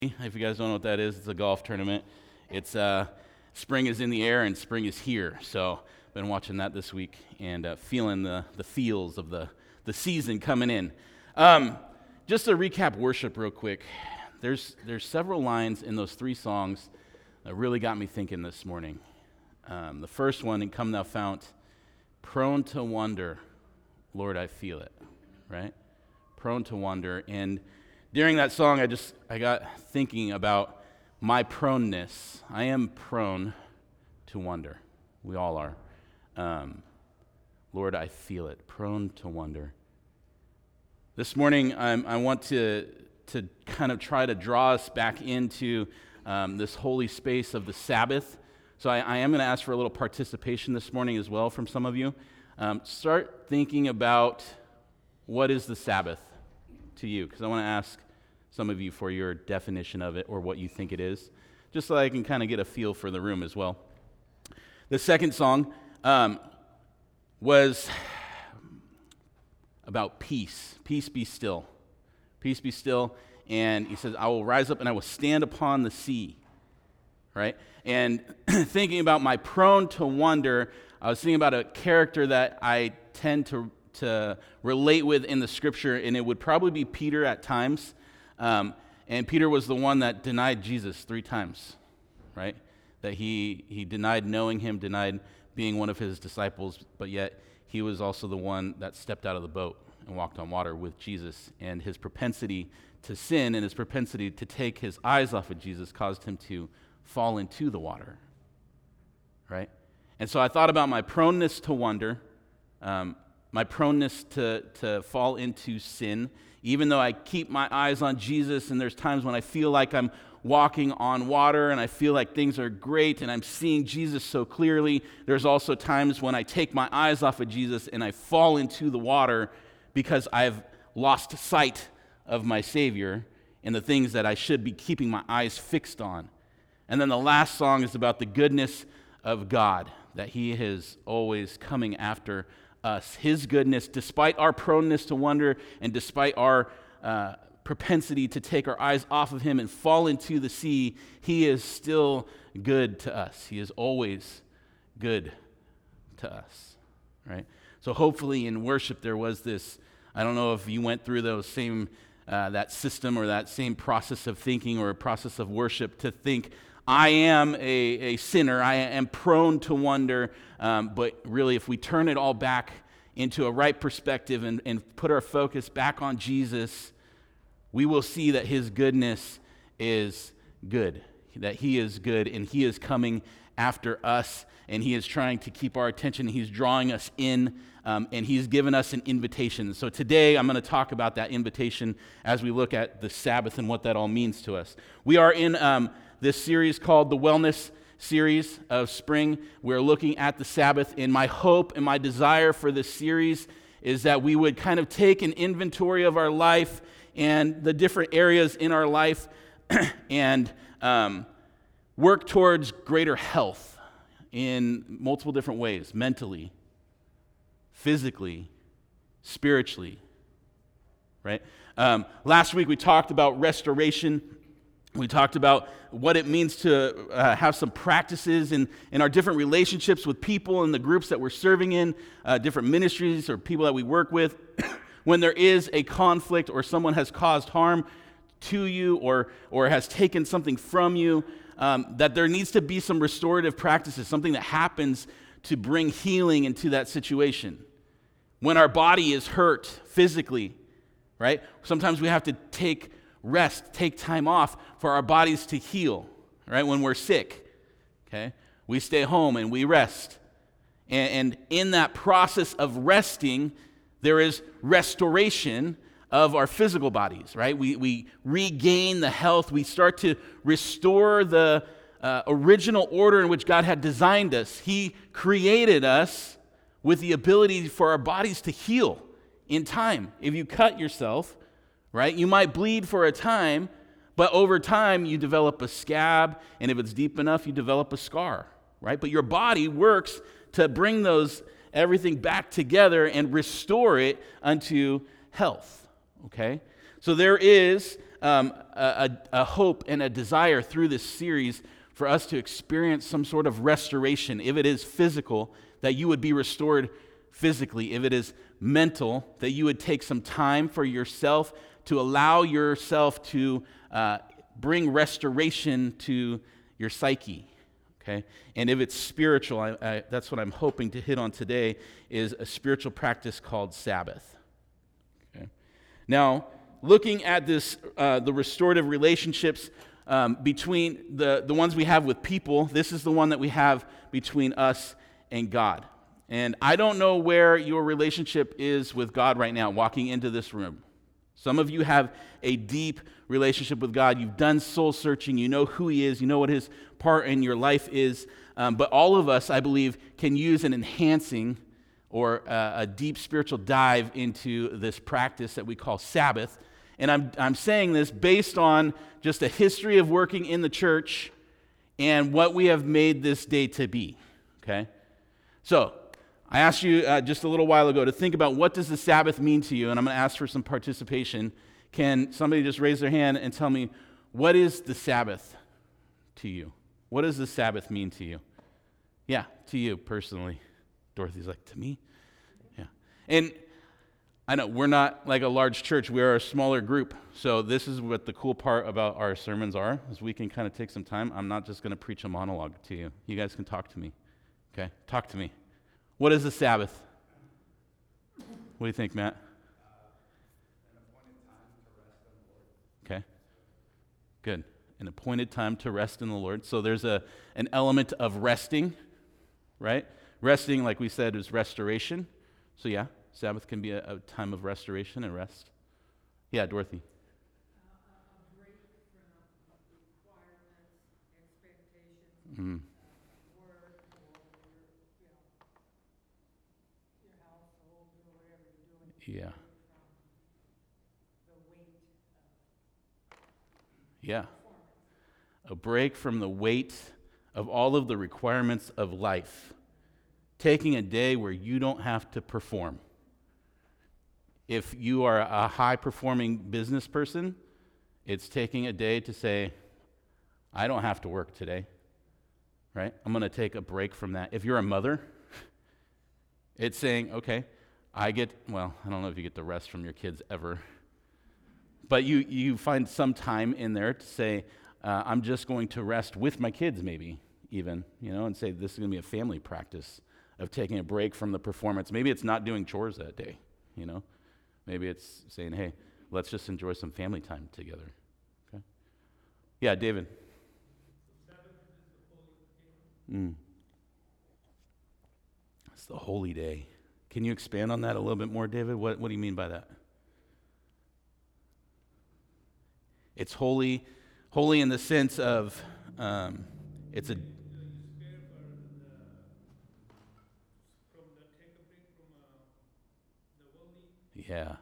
If you guys don't know what that is, it's a golf tournament. It's spring is in the air and spring is here. So I've been watching that this week and feeling the feels of the season coming in. Just to recap worship real quick, there's several lines in those three songs that really got me thinking this morning. The first one, "And Come Thou Fount," prone to wonder, Lord, I feel it, right? Prone to wonder. And during that song, I got thinking about my proneness. I am prone to wonder. We all are. Lord, I feel it. Prone to wonder. This morning, I want to kind of try to draw us back into this holy space of the Sabbath. So I am going to ask for a little participation this morning as well from some of you. Start thinking about what is the Sabbath to you, because I want to ask some of you for your definition of it or what you think it is, just so I can kind of get a feel for the room as well. The second song was about peace. Peace be still. Peace be still. And he says, I will rise up and I will stand upon the sea. Right? And thinking about my prone to wonder, I was thinking about a character that I tend to relate with in the scripture, and it would probably be Peter at times. And Peter was the one that denied Jesus 3 times, right? That he denied knowing him, denied being one of his disciples, but yet he was also the one that stepped out of the boat and walked on water with Jesus. And his propensity to sin and his propensity to take his eyes off of Jesus caused him to fall into the water, right? And so I thought about my proneness to wonder, my proneness to fall into sin, even though I keep my eyes on Jesus, and there's times when I feel like I'm walking on water and I feel like things are great and I'm seeing Jesus so clearly. There's also times when I take my eyes off of Jesus and I fall into the water because I've lost sight of my Savior and the things that I should be keeping my eyes fixed on. And then the last song is about the goodness of God, that He is always coming after us. His goodness, despite our proneness to wonder and despite our propensity to take our eyes off of Him and fall into the sea, He is still good to us. He is always good to us, right? So hopefully in worship there was this, I don't know if you went through those same, that system or that same process of thinking or a process of worship to think, I am a sinner, I am prone to wonder, but really if we turn it all back into a right perspective and put our focus back on Jesus, we will see that His goodness is good, that He is good and He is coming after us and He is trying to keep our attention. He's drawing us in and He's given us an invitation. So today I'm going to talk about that invitation as we look at the Sabbath and what that all means to us. We are in this series called the Wellness Series of Spring. We're looking at the Sabbath, and my hope and my desire for this series is that we would kind of take an inventory of our life and the different areas in our life and work towards greater health in multiple different ways, mentally, physically, spiritually, right? Last week we talked about restoration. We talked about what it means to have some practices in our different relationships with people and the groups that we're serving in, different ministries or people that we work with. When there is a conflict or someone has caused harm to you or has taken something from you, that there needs to be some restorative practices, something that happens to bring healing into that situation. When our body is hurt physically, right? Sometimes we have to take rest, take time off for our bodies to heal, right? When we're sick, okay? We stay home and we rest. And in that process of resting, there is restoration of our physical bodies, right? We regain the health. We start to restore the original order in which God had designed us. He created us with the ability for our bodies to heal in time. If you cut yourself, right, you might bleed for a time, but over time you develop a scab, and if it's deep enough, you develop a scar, right? But your body works to bring everything back together and restore it unto health, okay? So there is a hope and a desire through this series for us to experience some sort of restoration. If it is physical, that you would be restored physically. If it is mental, that you would take some time for yourself to allow yourself to bring restoration to your psyche. Okay? And if it's spiritual, that's what I'm hoping to hit on today, is a spiritual practice called Sabbath. Okay? Now, looking at this, the restorative relationships between the ones we have with people, this is the one that we have between us and God. And I don't know where your relationship is with God right now, walking into this room. Some of you have a deep relationship with God. You've done soul searching. You know who He is. You know what His part in your life is. But all of us, I believe, can use an enhancing or a deep spiritual dive into this practice that we call Sabbath. And I'm saying this based on just a history of working in the church and what we have made this day to be. Okay? So, I asked you just a little while ago to think about what does the Sabbath mean to you, and I'm going to ask for some participation. Can somebody just raise their hand and tell me, what is the Sabbath to you? What does the Sabbath mean to you? Yeah, to you personally. Dorothy's like, to me? Yeah. And I know we're not like a large church. We are a smaller group. So this is what the cool part about our sermons are, is we can kind of take some time. I'm not just going to preach a monologue to you. You guys can talk to me. Okay? Talk to me. What is the Sabbath? What do you think, Matt? An appointed time to rest in the Lord. Okay. Good. An appointed time to rest in the Lord. So there's an element of resting, right? Resting, like we said, is restoration. So yeah, Sabbath can be a time of restoration and rest. Yeah, Dorothy. A break from requirements, expectations, Mm. work, or your household, or whatever you're doing. Yeah. From the weight of Yeah. performance. A break from the weight of all of the requirements of life. Taking a day where you don't have to perform. If you are a high-performing business person, it's taking a day to say, I don't have to work today, right? I'm going to take a break from that. If you're a mother, it's saying, okay, I don't know if you get to rest from your kids ever, but you find some time in there to say, I'm just going to rest with my kids maybe even, and say this is going to be a family practice of taking a break from the performance. Maybe it's not doing chores that day, Maybe it's saying, hey, let's just enjoy some family time together. Okay? Yeah, David. Sabbath is the holy day. It's the holy day. Can you expand on that a little bit more, David? What do you mean by that? It's holy in the sense of it's a... Yeah.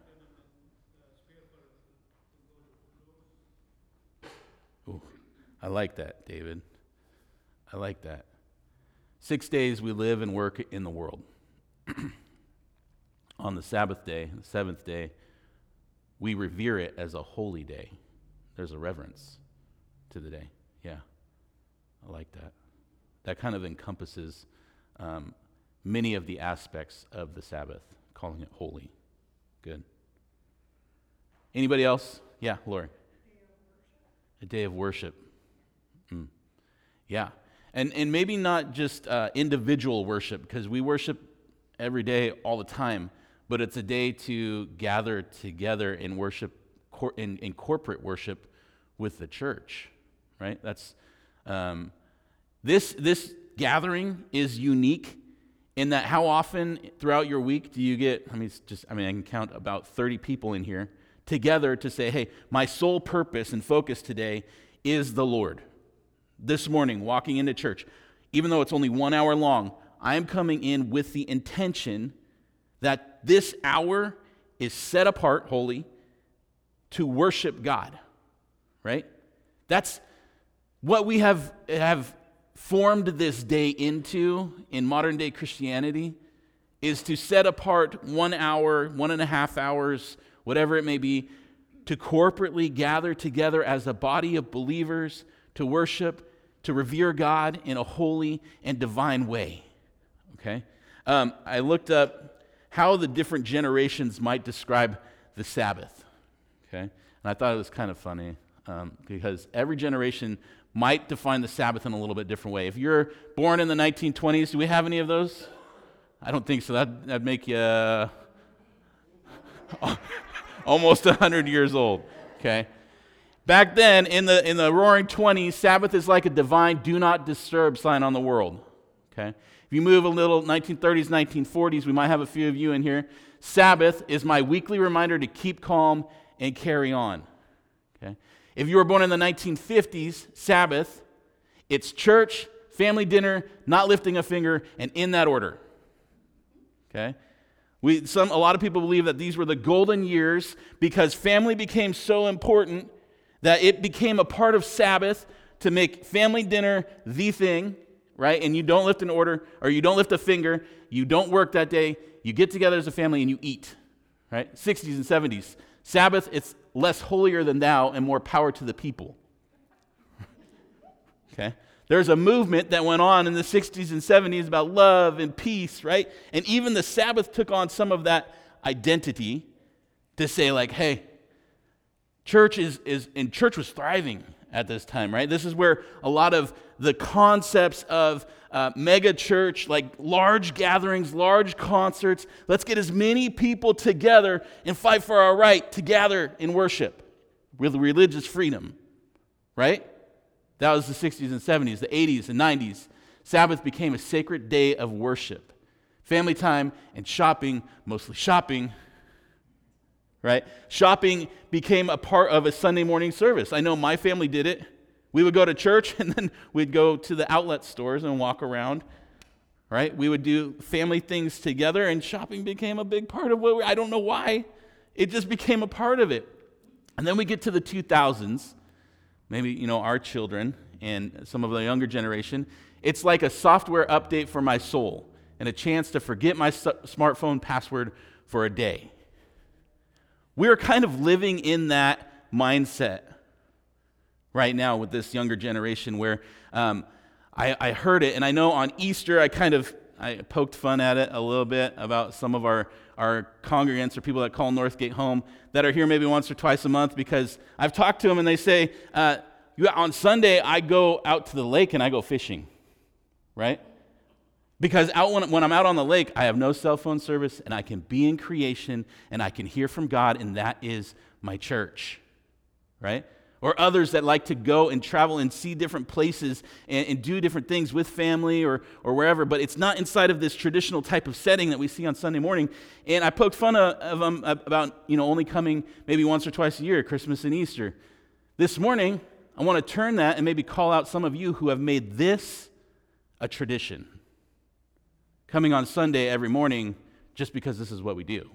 Ooh, I like that, David. I like that. 6 days we live and work in the world. On the Sabbath day, the seventh day, we revere it as a holy day. There's a reverence to the day. Yeah, I like that. That kind of encompasses many of the aspects of the Sabbath, calling it holy. Good. Anybody else? Yeah, Lori. A day of worship. Yeah. And maybe not just individual worship, because we worship every day all the time, but it's a day to gather together and worship in corporate worship with the church, right? That's this gathering is unique in that how often throughout your week do you get, I can count about 30 people in here together to say, hey, my sole purpose and focus today is the Lord. This morning, walking into church, even though it's only 1 hour long, I am coming in with the intention that this hour is set apart, holy, to worship God, right? That's what we have formed this day into in modern day Christianity, is to set apart 1 hour, 1.5 hours, whatever it may be, to corporately gather together as a body of believers to worship, to revere God in a holy and divine way. Okay? I looked up how the different generations might describe the Sabbath. Okay? And I thought it was kind of funny because every generation might define the Sabbath in a little bit different way. If you're born in the 1920s, do we have any of those? I don't think so. That'd make you almost 100 years old. Okay? Back then, in the roaring 20s, Sabbath is like a divine do not disturb sign on the world. Okay? If you move a little, 1930s, 1940s, we might have a few of you in here. Sabbath is my weekly reminder to keep calm and carry on. Okay? If you were born in the 1950s, Sabbath, it's church, family dinner, not lifting a finger, and in that order. Okay? A lot of people believe that these were the golden years because family became so important that it became a part of Sabbath to make family dinner the thing, right? And you don't lift an order, or you don't lift a finger, you don't work that day, you get together as a family and you eat, right? 60s and 70s. Sabbath, it's less holier than thou and more power to the people. Okay? There's a movement that went on in the 60s and 70s about love and peace, right? And even the Sabbath took on some of that identity to say like, hey, church church was thriving at this time, right? This is where a lot of the concepts of mega church, like large gatherings, large concerts, let's get as many people together and fight for our right to gather in worship with religious freedom, right? That was the 60s and 70s, the 80s and 90s. Sabbath became a sacred day of worship. Family time and shopping, mostly shopping, right? Shopping became a part of a Sunday morning service. I know my family did it. We would go to church and then we'd go to the outlet stores and walk around, right? We would do family things together, and shopping became a big part of I don't know why. It just became a part of it. And then we get to the 2000s, maybe, our children and some of the younger generation. It's like a software update for my soul and a chance to forget my smartphone password for a day. We're kind of living in that mindset right now with this younger generation where I heard it, and I know on Easter I poked fun at it a little bit about some of our congregants or people that call Northgate home that are here maybe once or twice a month, because I've talked to them and they say, on Sunday I go out to the lake and I go fishing, right? Because when I'm out on the lake, I have no cell phone service and I can be in creation and I can hear from God, and that is my church, right? Or others that like to go and travel and see different places and do different things with family or wherever, but it's not inside of this traditional type of setting that we see on Sunday morning. And I poked fun of them about only coming maybe once or twice a year, Christmas and Easter. This morning, I want to turn that and maybe call out some of you who have made this a tradition. Coming on Sunday every morning just because this is what we do.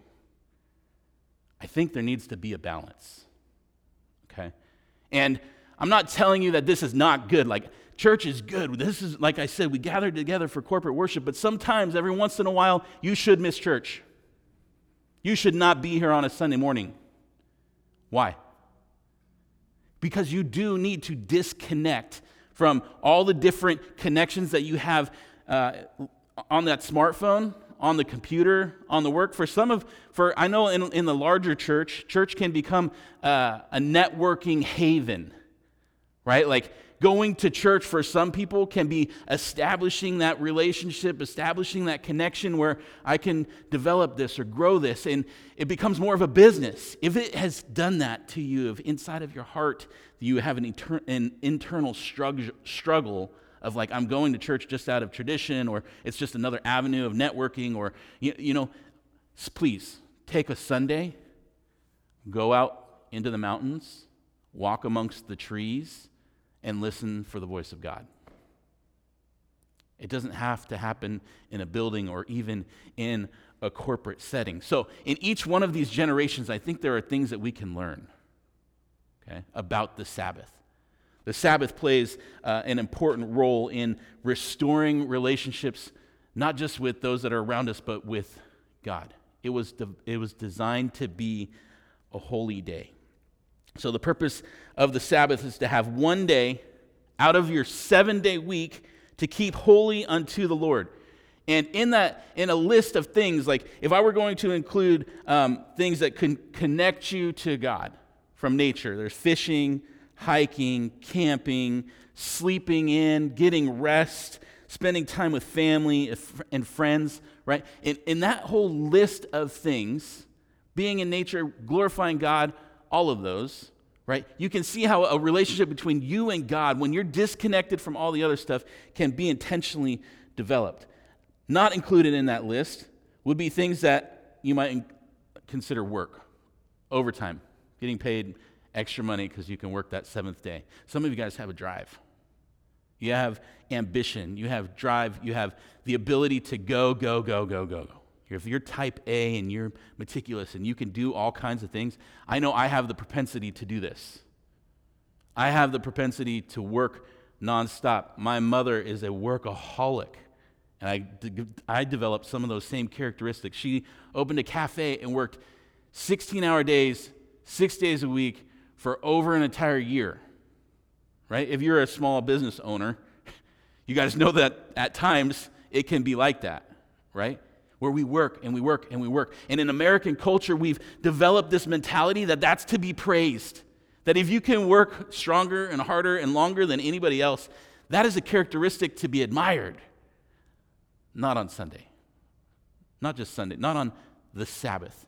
I think there needs to be a balance, okay? And I'm not telling you that this is not good. Like, church is good. This is, like I said, we gather together for corporate worship, but sometimes, every once in a while, you should miss church. You should not be here on a Sunday morning. Why? Because you do need to disconnect from all the different connections that you have on that smartphone, on the computer, on the work. I know in the larger church can become a networking haven, right? Like, going to church for some people can be establishing that relationship, establishing that connection where I can develop this or grow this, and it becomes more of a business. If it has done that to you, if inside of your heart you have an internal struggle of like, I'm going to church just out of tradition, or it's just another avenue of networking, or, please take a Sunday, go out into the mountains, walk amongst the trees, and listen for the voice of God. It doesn't have to happen in a building or even in a corporate setting. So in each one of these generations, I think there are things that we can learn, okay, about the Sabbath. The Sabbath plays an important role in restoring relationships, not just with those that are around us, but with God. It was designed to be a holy day. So the purpose of the Sabbath is to have one day out of your 7-day week to keep holy unto the Lord. And in a list of things, like if I were going to include things that can connect you to God from nature, there's fishing, hiking, camping, sleeping in, getting rest, spending time with family and friends, right? In that whole list of things, being in nature, glorifying God, all of those, right? You can see how a relationship between you and God, when you're disconnected from all the other stuff, can be intentionally developed. Not included in that list would be things that you might consider work, overtime, getting paid extra money because you can work that 7th day. Some of you guys have a drive. You have ambition. You have drive. You have the ability to go. If you're type A and you're meticulous and you can do all kinds of things, I know I have the propensity to do this. I have the propensity to work nonstop. My mother is a workaholic, and I developed some of those same characteristics. She opened a cafe and worked 16-hour days, 6 days a week for over an entire year, right? If you're a small business owner, you guys know that at times it can be like that, right? Where we work and we work and we work. And in American culture, we've developed this mentality that that's to be praised. That if you can work stronger and harder and longer than anybody else, that is a characteristic to be admired. Not on Sunday. Not just Sunday. Not on the Sabbath.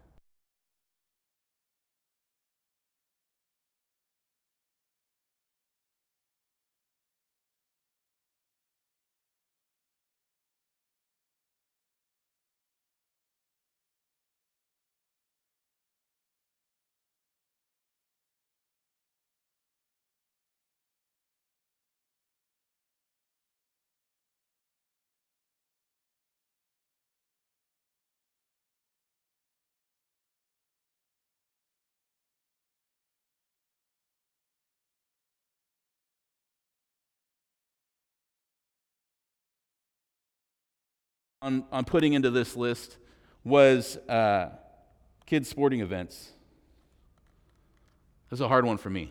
On putting into this list was kids' sporting events. This is a hard one for me.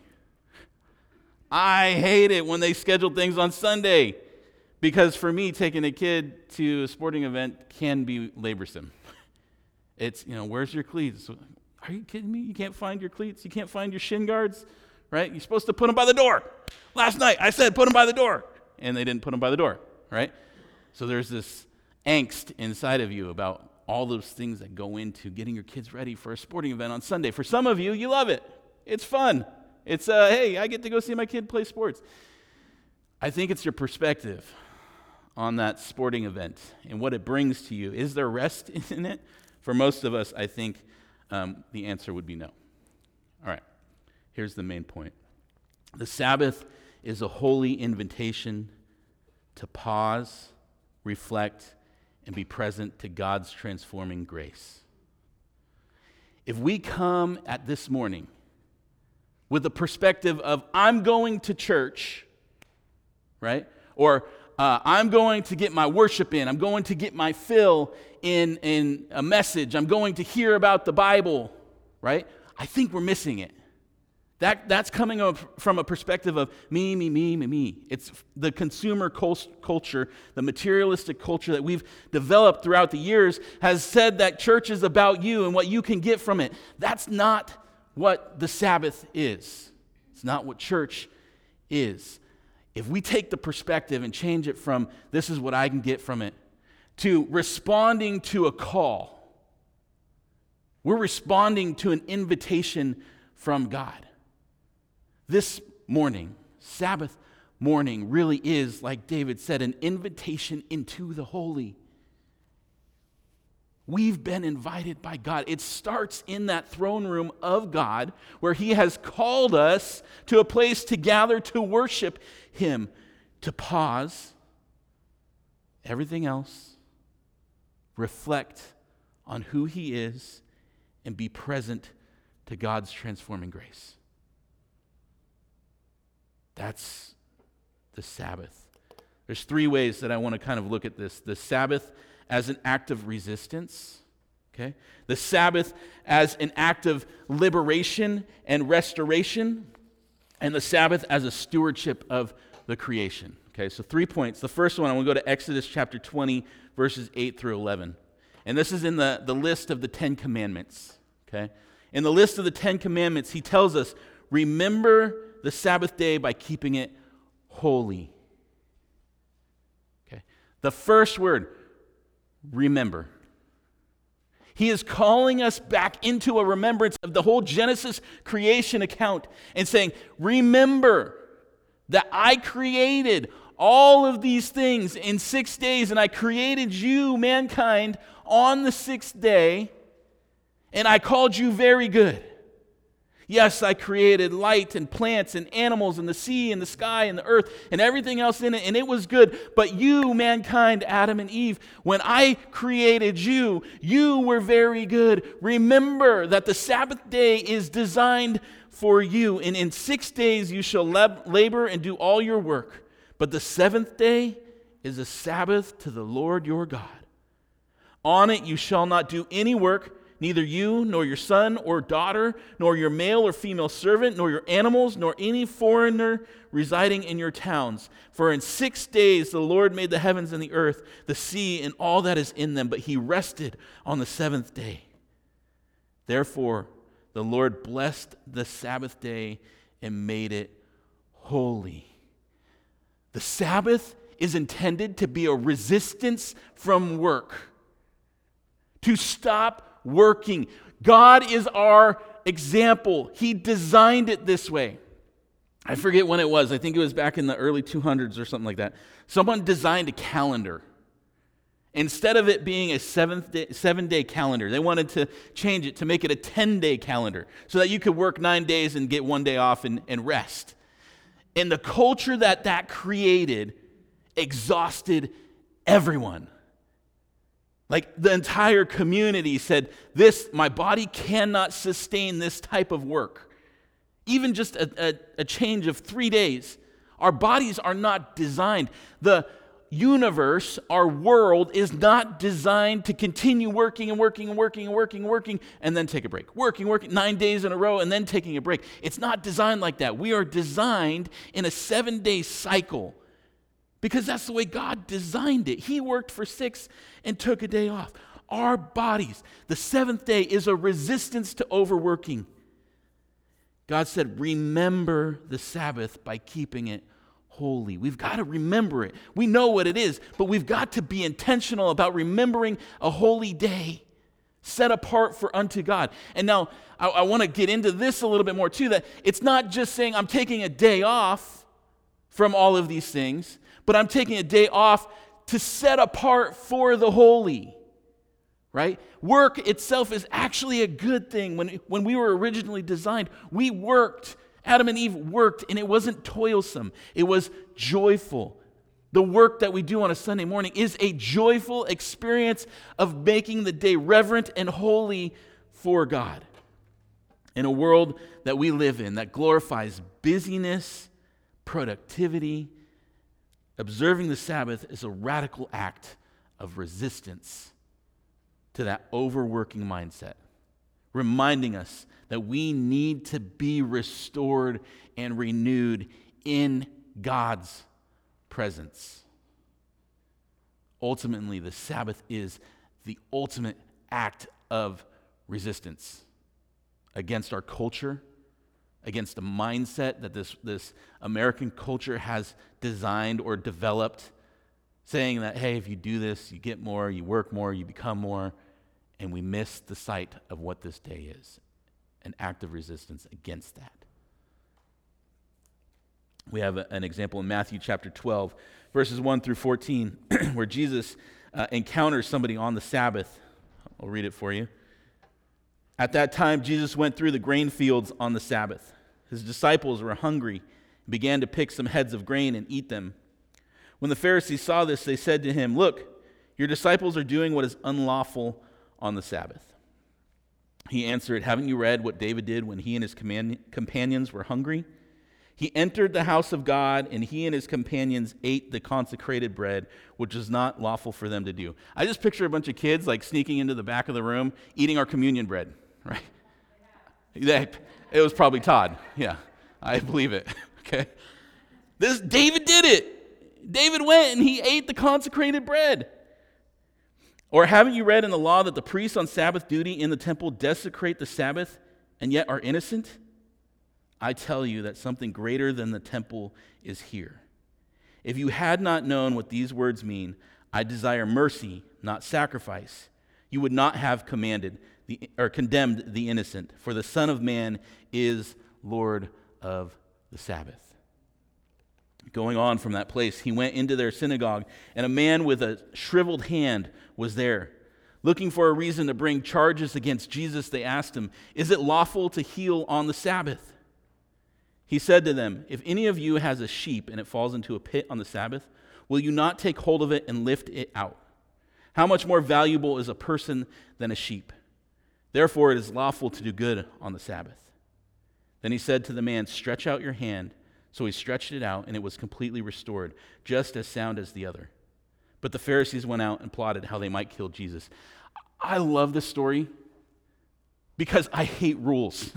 I hate it when they schedule things on Sunday because for me, taking a kid to a sporting event can be laborsome. It's, where's your cleats? Are you kidding me? You can't find your cleats? You can't find your shin guards? Right? You're supposed to put them by the door. Last night, I said put them by the door. And they didn't put them by the door, right? So there's this angst inside of you about all those things that go into getting your kids ready for a sporting event on Sunday. For some of you, you love it. It's fun. It's, hey, I get to go see my kid play sports. I think it's your perspective on that sporting event and what it brings to you. Is there rest in it? For most of us, I think the answer would be no. All right, here's the main point. The Sabbath is a holy invitation to pause, reflect, and be present to God's transforming grace. If we come at this morning with the perspective of, I'm going to church, right? Or I'm going to get my worship in, I'm going to get my fill in a message, I'm going to hear about the Bible, right? I think we're missing it. That's coming up from a perspective of me. It's the consumer culture, the materialistic culture that we've developed throughout the years has said that church is about you and what you can get from it. That's not what the Sabbath is. It's not what church is. If we take the perspective and change it from this is what I can get from it to responding to a call, we're responding to an invitation from God. This morning, Sabbath morning, really is, like David said, an invitation into the holy. We've been invited by God. It starts in that throne room of God where He has called us to a place to gather to worship Him, to pause everything else, reflect on who He is, and be present to God's transforming grace. That's the Sabbath. There's 3 ways that I want to kind of look at this. The Sabbath as an act of resistance, Okay? The Sabbath as an act of liberation and restoration, and the Sabbath as a stewardship of the creation. Okay, so 3 points. The first one, I want to go to Exodus chapter 20, verses 8 through 11. And this is in the list of the 10 Commandments. Okay? In the list of the 10 Commandments, he tells us, remember the Sabbath day by keeping it holy. Okay? The first word, remember. He is calling us back into a remembrance of the whole Genesis creation account and saying, remember that I created all of these things in 6 days, and I created you, mankind, on the sixth day, and I called you very good. Yes, I created light and plants and animals and the sea and the sky and the earth and everything else in it, and it was good. But you, mankind, Adam and Eve, when I created you, you were very good. Remember that the Sabbath day is designed for you, and in 6 days you shall labor and do all your work. But the seventh day is a Sabbath to the Lord your God. On it you shall not do any work, neither you, nor your son or daughter, nor your male or female servant, nor your animals, nor any foreigner residing in your towns. For in 6 days the Lord made the heavens and the earth, the sea, and all that is in them, but he rested on the seventh day. Therefore the Lord blessed the Sabbath day and made it holy. The Sabbath is intended to be a resistance from work, to stop working. God is our example. He designed it this way. I forget when it was. I think it was back in the early 200s or something like that. Someone designed a calendar. Instead of it being a 7-day calendar, they wanted to change it to make it a 10-day calendar so that you could work 9 days and get 1 day off and rest. And the culture that created exhausted everyone. Like the entire community said, my body cannot sustain this type of work. Even just a change of 3 days. Our bodies are not designed. The universe, our world, is not designed to continue working and then take a break. Working 9 days in a row and then taking a break. It's not designed like that. We are designed in a 7-day cycle because that's the way God designed it. He worked for 6 and took a day off. Our bodies, the seventh day is a resistance to overworking. God said, remember the Sabbath by keeping it holy. We've got to remember it. We know what it is, but we've got to be intentional about remembering a holy day set apart for unto God. And now I want to get into this a little bit more too, that it's not just saying I'm taking a day off from all of these things, but I'm taking a day off to set apart for the holy. Right? Work itself is actually a good thing. When we were originally designed, we worked. Adam and Eve worked, and it wasn't toilsome. It was joyful. The work that we do on a Sunday morning is a joyful experience of making the day reverent and holy for God. In a world that we live in that glorifies busyness, productivity, observing the Sabbath is a radical act of resistance to that overworking mindset, reminding us that we need to be restored and renewed in God's presence. Ultimately, the Sabbath is the ultimate act of resistance against our culture, against the mindset that this American culture has designed or developed, saying that, hey, if you do this, you get more, you work more, you become more, and we miss the sight of what this day is, an act of resistance against that. We have an example in Matthew chapter 12, verses 1 through 14, where Jesus encounters somebody on the Sabbath. I'll read it for you. At that time, Jesus went through the grain fields on the Sabbath. His disciples were hungry and began to pick some heads of grain and eat them. When the Pharisees saw this, they said to him, "Look, your disciples are doing what is unlawful on the Sabbath." He answered, "Haven't you read what David did when he and his companions were hungry? He entered the house of God, and he and his companions ate the consecrated bread, which is not lawful for them to do. I just picture a bunch of kids like sneaking into the back of the room, eating our communion bread, right? It was probably Todd. Yeah, I believe it. Okay. David did it. David went and he ate the consecrated bread. Or haven't you read in the law that the priests on Sabbath duty in the temple desecrate the Sabbath and yet are innocent? I tell you that something greater than the temple is here. If you had not known what these words mean, I desire mercy, not sacrifice, you would not have condemned the innocent, for the Son of Man is Lord of the Sabbath. Going on from that place, he went into their synagogue, and a man with a shriveled hand was there. Looking for a reason to bring charges against Jesus, they asked him, "Is it lawful to heal on the Sabbath?" He said to them, "If any of you has a sheep and it falls into a pit on the Sabbath, will you not take hold of it and lift it out? How much more valuable is a person than a sheep? Therefore it is lawful to do good on the Sabbath." Then he said to the man, "Stretch out your hand." So he stretched it out, and it was completely restored, just as sound as the other. But the Pharisees went out and plotted how they might kill Jesus. I love this story because I hate rules.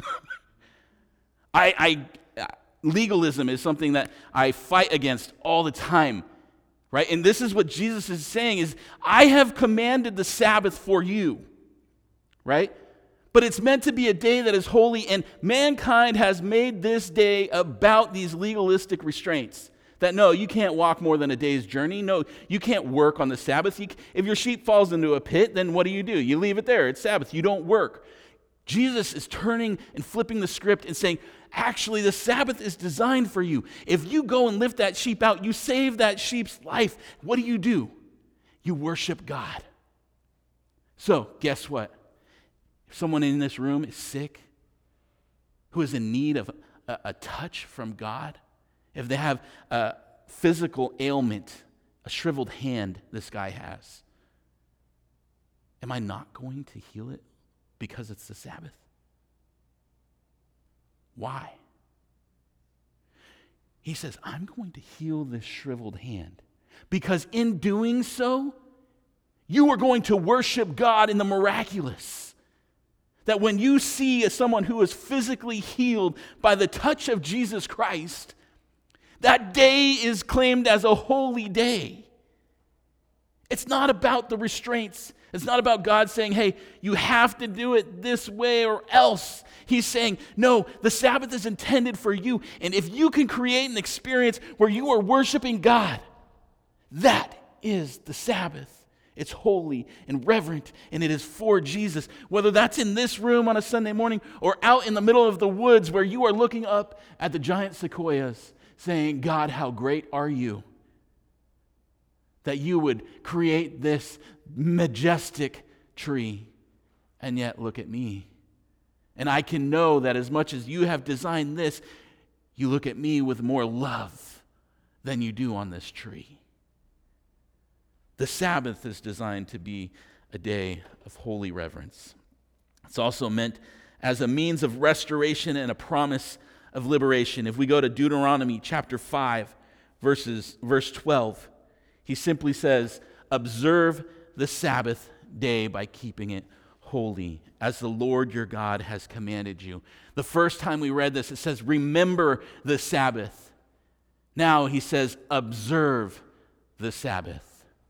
Legalism is something that I fight against all the time, right? And this is what Jesus is saying is, I have commanded the Sabbath for you, right? But it's meant to be a day that is holy, and mankind has made this day about these legalistic restraints. That no, you can't walk more than a day's journey. No, you can't work on the Sabbath. If your sheep falls into a pit, then what do? You leave it there. It's Sabbath. You don't work. Jesus is turning and flipping the script and saying, actually, the Sabbath is designed for you. If you go and lift that sheep out, you save that sheep's life. What do? You worship God. So, guess what? If someone in this room is sick, who is in need of a touch from God, if they have a physical ailment, a shriveled hand this guy has, am I not going to heal it because it's the Sabbath? Why? He says, I'm going to heal this shriveled hand because in doing so, you are going to worship God in the miraculous. That when you see someone who is physically healed by the touch of Jesus Christ, that day is claimed as a holy day. It's not about the restraints. It's not about God saying, hey, you have to do it this way or else. He's saying, no, the Sabbath is intended for you. And if you can create an experience where you are worshiping God, that is the Sabbath. It's holy and reverent, and it is for Jesus. Whether that's in this room on a Sunday morning or out in the middle of the woods where you are looking up at the giant sequoias saying, God, how great are you? That you would create this majestic tree, and yet look at me. And I can know that as much as you have designed this, you look at me with more love than you do on this tree. The Sabbath is designed to be a day of holy reverence. It's also meant as a means of restoration and a promise of liberation. If we go to Deuteronomy chapter 5, verse 12, he simply says, observe the Sabbath day by keeping it holy, as the Lord your God has commanded you. The first time we read this, it says, remember the Sabbath. Now he says, observe the Sabbath.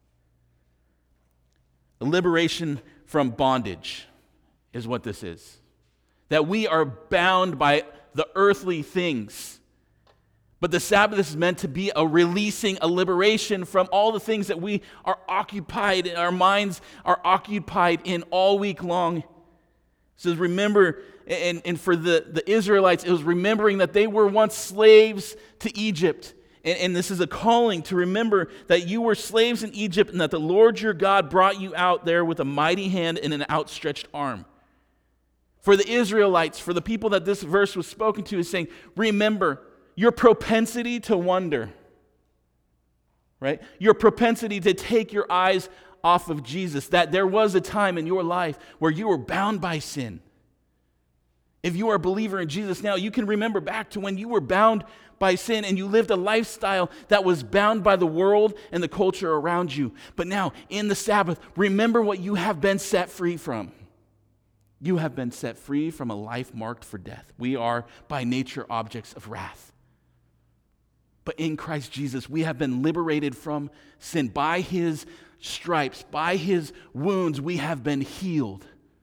Liberation from bondage is what this is. That we are bound by the earthly things. But the Sabbath is meant to be a releasing, a liberation from all the things that we are occupied in, our minds are occupied in all week long. It says, remember, and for the Israelites, it was remembering that they were once slaves to Egypt. And this is a calling to remember that you were slaves in Egypt and that the Lord your God brought you out there with a mighty hand and an outstretched arm. For the Israelites, for the people that this verse was spoken to, is saying, remember your propensity to wonder, right? Your propensity to take your eyes off of Jesus, that there was a time in your life where you were bound by sin. If you are a believer in Jesus now, you can remember back to when you were bound by sin and you lived a lifestyle that was bound by the world and the culture around you. But now, in the Sabbath, remember what you have been set free from. You have been set free from a life marked for death. We are, by nature, objects of wrath. But in Christ Jesus, we have been liberated from sin. By his stripes, by his wounds, we have been healed.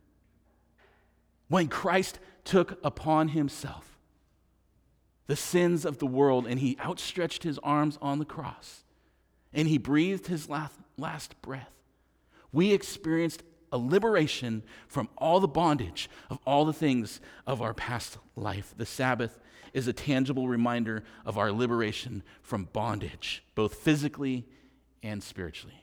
When Christ took upon himself the sins of the world and he outstretched his arms on the cross and he breathed his last breath, we experienced a liberation from all the bondage of all the things of our past life. The Sabbath is a tangible reminder of our liberation from bondage, both physically and spiritually.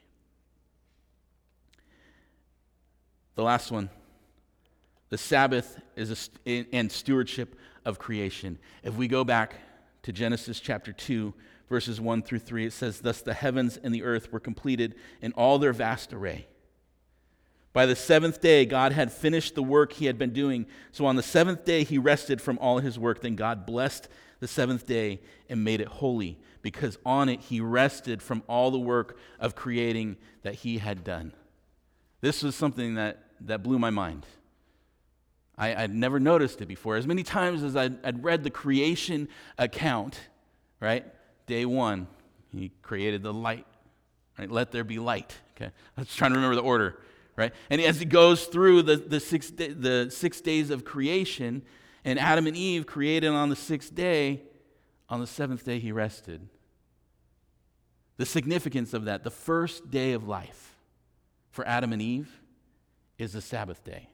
The last one. The Sabbath is and stewardship of creation. If we go back to Genesis chapter 2, verses 1 through 3, it says, "Thus the heavens and the earth were completed in all their vast array. By the seventh day, God had finished the work he had been doing. So on the seventh day, he rested from all his work. Then God blessed the seventh day and made it holy, because on it he rested from all the work of creating that he had done." This was something that blew my mind. I'd never noticed it before. As many times as I'd read the creation account, right? Day one, he created the light, right? Let there be light. Okay, I was trying to remember the order, right? And as he goes through the 6 days of creation, and Adam and Eve created on the sixth day, on the seventh day he rested. The significance of that, the first day of life for Adam and Eve is the Sabbath day.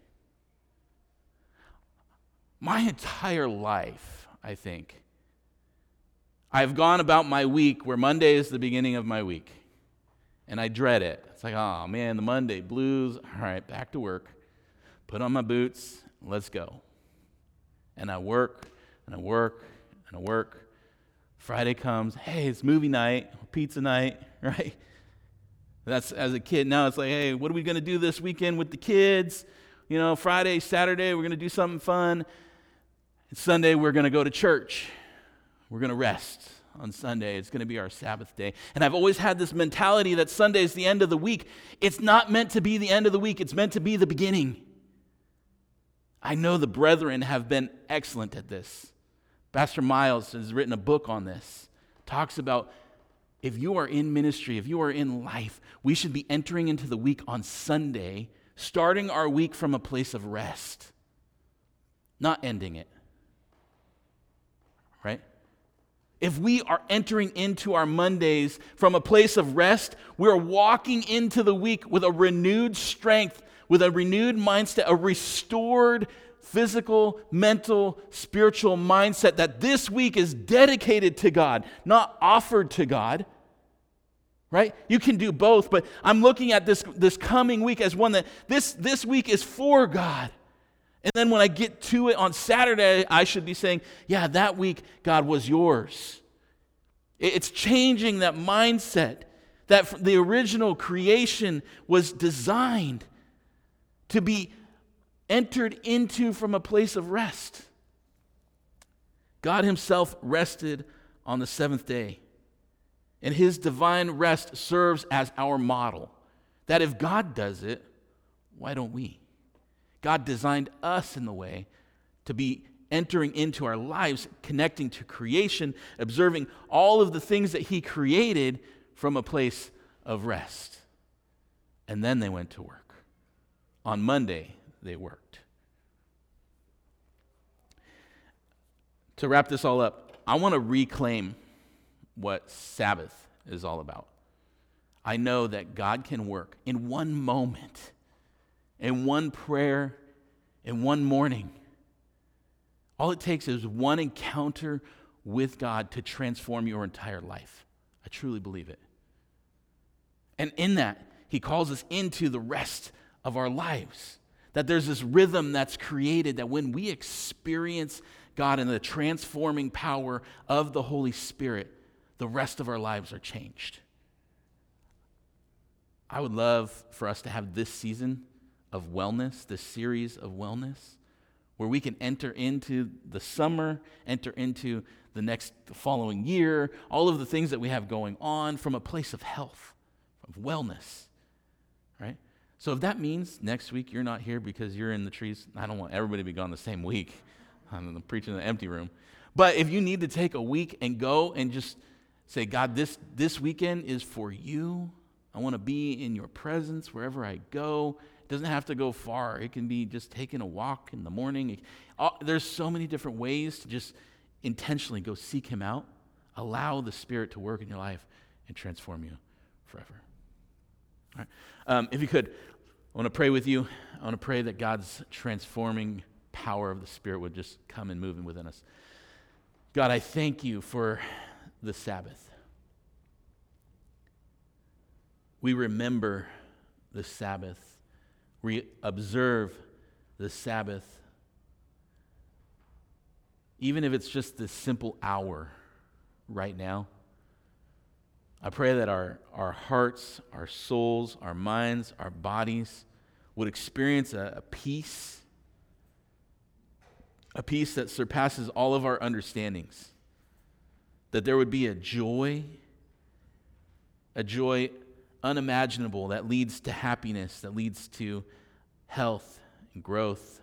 My entire life, I think, I've gone about my week where Monday is the beginning of my week, and I dread it. It's like, oh man, the Monday blues. All right, back to work. Put on my boots, let's go. And I work, and I work, and I work. Friday comes, hey, it's movie night, pizza night, right? That's as a kid. Now it's like, hey, what are we going to do this weekend with the kids? You know, Friday, Saturday, we're going to do something fun. And Sunday, we're going to go to church. We're going to rest on Sunday. It's going to be our Sabbath day. And I've always had this mentality that Sunday is the end of the week. It's not meant to be the end of the week. It's meant to be the beginning. I know the brethren have been excellent at this. Pastor Miles has written a book on this. Talks about if you are in ministry, if you are in life, we should be entering into the week on Sunday, starting our week from a place of rest, not ending it. Right? If we are entering into our Mondays from a place of rest, we're walking into the week with a renewed strength, with a renewed mindset, a restored physical, mental, spiritual mindset that this week is dedicated to God, not offered to God. Right? You can do both, but I'm looking at this coming week as one that this week is for God. And then when I get to it on Saturday, I should be saying, yeah, that week, God, was yours. It's changing that mindset that the original creation was designed to be entered into from a place of rest. God himself rested on the seventh day. And his divine rest serves as our model. That if God does it, why don't we? God designed us in the way to be entering into our lives, connecting to creation, observing all of the things that he created from a place of rest. And then they went to work. On Monday, they worked. To wrap this all up, I want to reclaim what Sabbath is all about. I know that God can work in one moment, in one prayer, in one morning. All it takes is one encounter with God to transform your entire life. I truly believe it. And in that, he calls us into the rest of our lives. That there's this rhythm that's created that when we experience God and the transforming power of the Holy Spirit, the rest of our lives are changed. I would love for us to have this season of wellness, this series of wellness, where we can enter into the summer, enter into the following year, all of the things that we have going on from a place of health, of wellness, right? So if that means next week you're not here because you're in the trees, I don't want everybody to be gone the same week. I'm preaching in an empty room. But if you need to take a week and go and just say, God, this weekend is for you. I want to be in your presence wherever I go. It doesn't have to go far. It can be just taking a walk in the morning. There's so many different ways to just intentionally go seek him out. Allow the Spirit to work in your life and transform you forever. All right. If you could, I want to pray with you. I want to pray that God's transforming power of the Spirit would just come and move within us. God, I thank you for the Sabbath. We remember the Sabbath. We observe the Sabbath. Even if it's just this simple hour right now, I pray that our hearts, our souls, our minds, our bodies would experience a peace that surpasses all of our understandings. That there would be a joy unimaginable that leads to happiness, that leads to health and growth.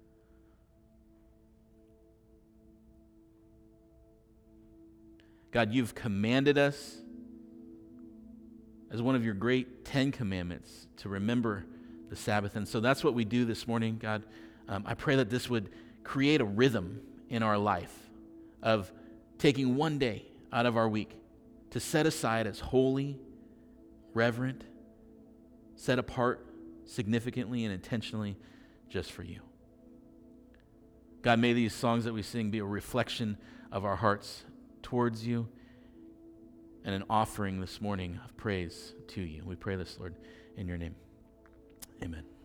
God, you've commanded us as one of your great 10 commandments to remember the Sabbath. And so that's what we do this morning, God. I pray that this would create a rhythm in our life of taking one day out of our week to set aside as holy, reverent, set apart significantly and intentionally just for you. God, may these songs that we sing be a reflection of our hearts towards you and an offering this morning of praise to you. We pray this, Lord, in your name. Amen.